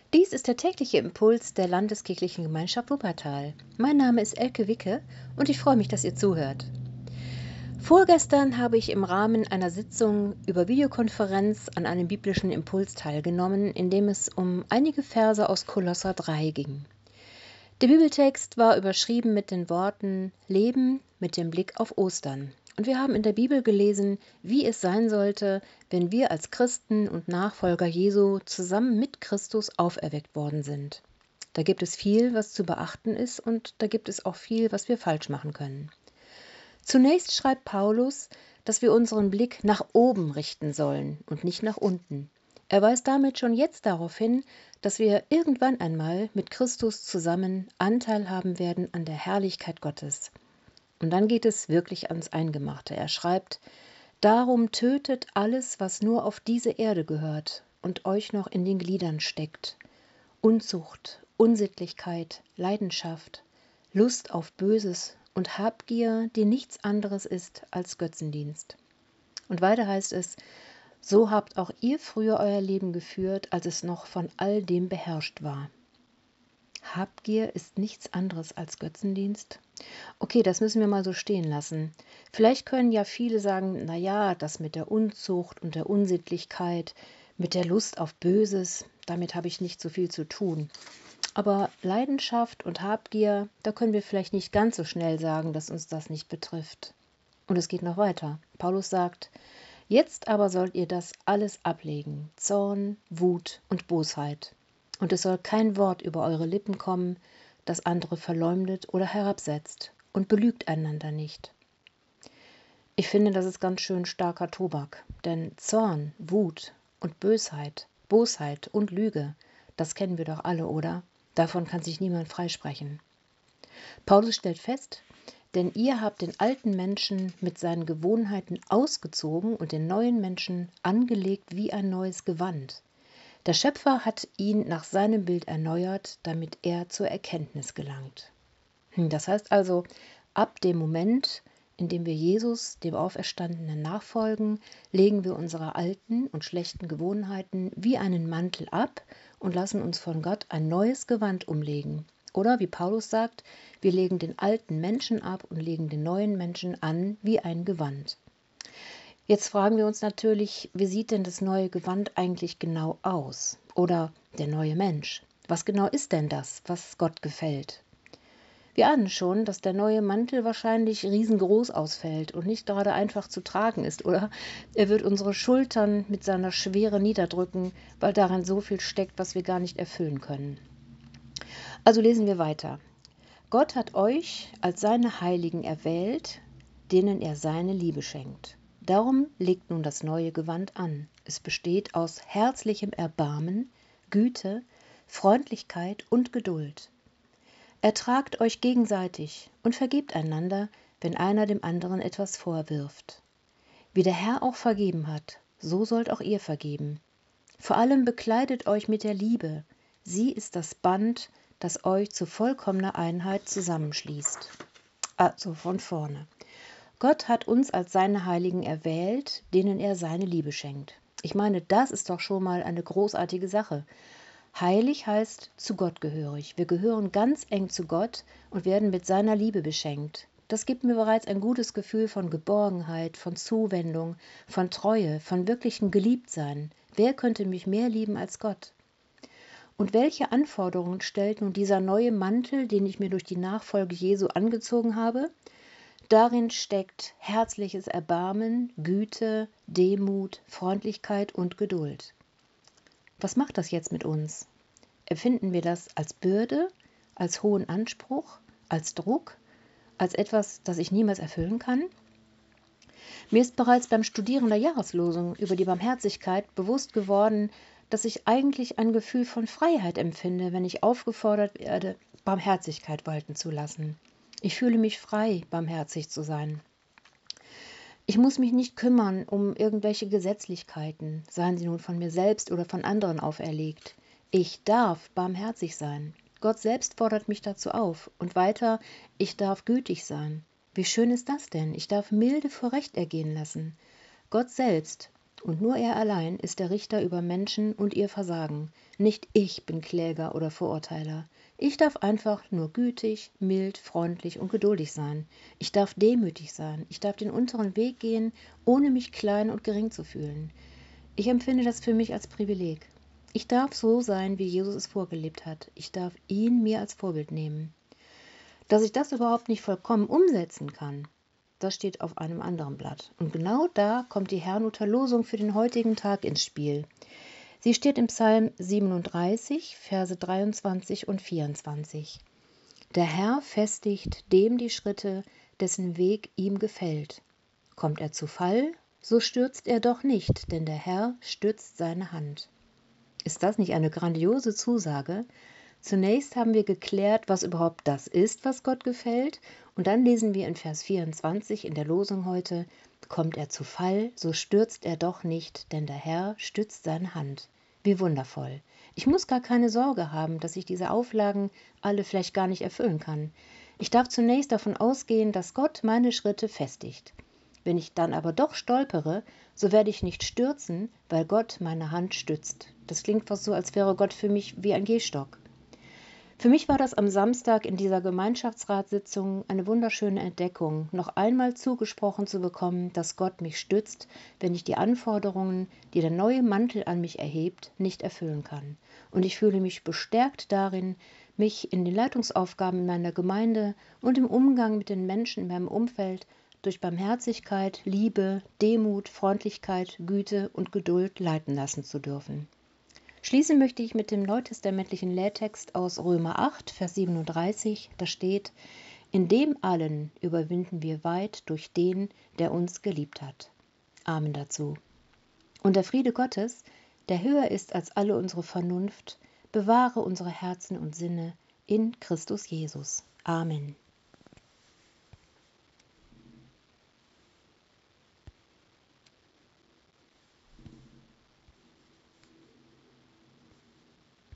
Dies ist der tägliche Impuls der Landeskirchlichen Gemeinschaft Wuppertal. Mein Name ist Elke Wicke und ich freue mich, dass ihr zuhört. Vorgestern habe ich im Rahmen einer Sitzung über Videokonferenz an einem biblischen Impuls teilgenommen, in dem es um einige Verse aus Kolosser 3 ging. Der Bibeltext war überschrieben mit den Worten Leben mit dem Blick auf Ostern. Und wir haben in der Bibel gelesen, wie es sein sollte, wenn wir als Christen und Nachfolger Jesu zusammen mit Christus auferweckt worden sind. Da gibt es viel, was zu beachten ist, und da gibt es auch viel, was wir falsch machen können. Zunächst schreibt Paulus, dass wir unseren Blick nach oben richten sollen und nicht nach unten. Er weist damit schon jetzt darauf hin, dass wir irgendwann einmal mit Christus zusammen Anteil haben werden an der Herrlichkeit Gottes. Und dann geht es wirklich ans Eingemachte. Er schreibt, darum tötet alles, was nur auf diese Erde gehört und euch noch in den Gliedern steckt. Unzucht, Unsittlichkeit, Leidenschaft, Lust auf Böses und Habgier, die nichts anderes ist als Götzendienst. Und weiter heißt es, so habt auch ihr früher euer Leben geführt, als es noch von all dem beherrscht war. Habgier ist nichts anderes als Götzendienst? Okay, das müssen wir mal so stehen lassen. Vielleicht können ja viele sagen, naja, das mit der Unzucht und der Unsittlichkeit, mit der Lust auf Böses, damit habe ich nicht so viel zu tun. Aber Leidenschaft und Habgier, da können wir vielleicht nicht ganz so schnell sagen, dass uns das nicht betrifft. Und es geht noch weiter. Paulus sagt, jetzt aber sollt ihr das alles ablegen, Zorn, Wut und Bosheit. Und es soll kein Wort über eure Lippen kommen, das andere verleumdet oder herabsetzt, und belügt einander nicht. Ich finde, das ist ganz schön starker Tobak, denn Zorn, Wut und Bosheit und Lüge, das kennen wir doch alle, oder? Davon kann sich niemand freisprechen. Paulus stellt fest, denn ihr habt den alten Menschen mit seinen Gewohnheiten ausgezogen und den neuen Menschen angelegt wie ein neues Gewand. Der Schöpfer hat ihn nach seinem Bild erneuert, damit er zur Erkenntnis gelangt. Das heißt also, ab dem Moment, in dem wir Jesus, dem Auferstandenen, nachfolgen, legen wir unsere alten und schlechten Gewohnheiten wie einen Mantel ab und lassen uns von Gott ein neues Gewand umlegen. Oder wie Paulus sagt, wir legen den alten Menschen ab und legen den neuen Menschen an wie ein Gewand. Jetzt fragen wir uns natürlich, wie sieht denn das neue Gewand eigentlich genau aus? Oder der neue Mensch? Was genau ist denn das, was Gott gefällt? Wir ahnen schon, dass der neue Mantel wahrscheinlich riesengroß ausfällt und nicht gerade einfach zu tragen ist, oder? Er wird unsere Schultern mit seiner Schwere niederdrücken, weil darin so viel steckt, was wir gar nicht erfüllen können. Also lesen wir weiter. Gott hat euch als seine Heiligen erwählt, denen er seine Liebe schenkt. Darum legt nun das neue Gewand an. Es besteht aus herzlichem Erbarmen, Güte, Freundlichkeit und Geduld. Ertragt euch gegenseitig und vergebt einander, wenn einer dem anderen etwas vorwirft. Wie der Herr auch vergeben hat, so sollt auch ihr vergeben. Vor allem bekleidet euch mit der Liebe. Sie ist das Band, das euch zu vollkommener Einheit zusammenschließt. Also von vorne. Gott hat uns als seine Heiligen erwählt, denen er seine Liebe schenkt. Ich meine, das ist doch schon mal eine großartige Sache. Heilig heißt zu Gott gehörig. Wir gehören ganz eng zu Gott und werden mit seiner Liebe beschenkt. Das gibt mir bereits ein gutes Gefühl von Geborgenheit, von Zuwendung, von Treue, von wirklichem Geliebtsein. Wer könnte mich mehr lieben als Gott? Und welche Anforderungen stellt nun dieser neue Mantel, den ich mir durch die Nachfolge Jesu angezogen habe? Darin steckt herzliches Erbarmen, Güte, Demut, Freundlichkeit und Geduld. Was macht das jetzt mit uns? Empfinden wir das als Bürde, als hohen Anspruch, als Druck, als etwas, das ich niemals erfüllen kann? Mir ist bereits beim Studieren der Jahreslosung über die Barmherzigkeit bewusst geworden, dass ich eigentlich ein Gefühl von Freiheit empfinde, wenn ich aufgefordert werde, Barmherzigkeit walten zu lassen. Ich fühle mich frei, barmherzig zu sein. Ich muss mich nicht kümmern um irgendwelche Gesetzlichkeiten, seien sie nun von mir selbst oder von anderen auferlegt. Ich darf barmherzig sein. Gott selbst fordert mich dazu auf. Und weiter, ich darf gütig sein. Wie schön ist das denn? Ich darf Milde vor Recht ergehen lassen. Gott selbst Und nur er allein ist der Richter über Menschen und ihr Versagen. Nicht ich bin Kläger oder Verurteiler. Ich darf einfach nur gütig, mild, freundlich und geduldig sein. Ich darf demütig sein. Ich darf den unteren Weg gehen, ohne mich klein und gering zu fühlen. Ich empfinde das für mich als Privileg. Ich darf so sein, wie Jesus es vorgelebt hat. Ich darf ihn mir als Vorbild nehmen. Dass ich das überhaupt nicht vollkommen umsetzen kann, das steht auf einem anderen Blatt. Und genau da kommt die Herrnhuter Losung für den heutigen Tag ins Spiel. Sie steht im Psalm 37, Verse 23 und 24. Der Herr festigt dem die Schritte, dessen Weg ihm gefällt. Kommt er zu Fall, so stürzt er doch nicht, denn der Herr stützt seine Hand. Ist das nicht eine grandiose Zusage? Zunächst haben wir geklärt, was überhaupt das ist, was Gott gefällt. Und dann lesen wir in Vers 24 in der Losung heute: Kommt er zu Fall, so stürzt er doch nicht, denn der Herr stützt seine Hand. Wie wundervoll. Ich muss gar keine Sorge haben, dass ich diese Auflagen alle vielleicht gar nicht erfüllen kann. Ich darf zunächst davon ausgehen, dass Gott meine Schritte festigt. Wenn ich dann aber doch stolpere, so werde ich nicht stürzen, weil Gott meine Hand stützt. Das klingt fast so, als wäre Gott für mich wie ein Gehstock. Für mich war das am Samstag in dieser Gemeinschaftsratssitzung eine wunderschöne Entdeckung, noch einmal zugesprochen zu bekommen, dass Gott mich stützt, wenn ich die Anforderungen, die der neue Mantel an mich erhebt, nicht erfüllen kann. Und ich fühle mich bestärkt darin, mich in den Leitungsaufgaben in meiner Gemeinde und im Umgang mit den Menschen in meinem Umfeld durch Barmherzigkeit, Liebe, Demut, Freundlichkeit, Güte und Geduld leiten lassen zu dürfen. Schließen möchte ich mit dem neutestamentlichen Lehrtext aus Römer 8, Vers 37. Da steht: In dem allen überwinden wir weit durch den, der uns geliebt hat. Amen dazu. Und der Friede Gottes, der höher ist als alle unsere Vernunft, bewahre unsere Herzen und Sinne in Christus Jesus. Amen.